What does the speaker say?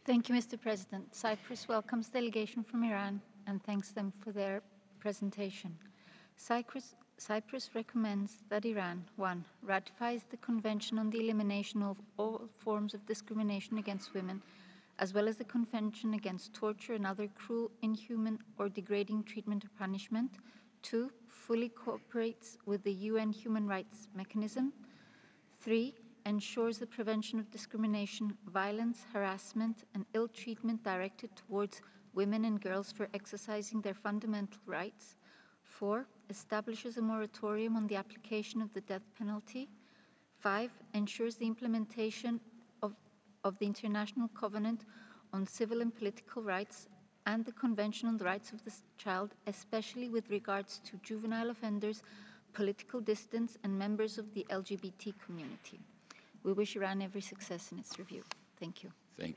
Thank you, Mr. President. Cyprus welcomes delegation from Iran and thanks them for their presentation. Cyprus recommends that Iran, 1. Ratifies the Convention on the Elimination of All Forms of Discrimination against Women, as well as the Convention against Torture and other cruel, inhuman, or degrading treatment or punishment. 2. Fully cooperates with the UN Human Rights Mechanism. 3. Ensures the prevention of discrimination, violence, harassment, and ill treatment directed towards women and girls for exercising their fundamental rights. 4. Establishes a moratorium on the application of the death penalty. 5. Ensures the implementation of the International Covenant on Civil and Political Rights and the Convention on the Rights of the Child, especially with regards to juvenile offenders, political dissidents, and members of the LGBT community. We wish Iran every success in its review. Thank you.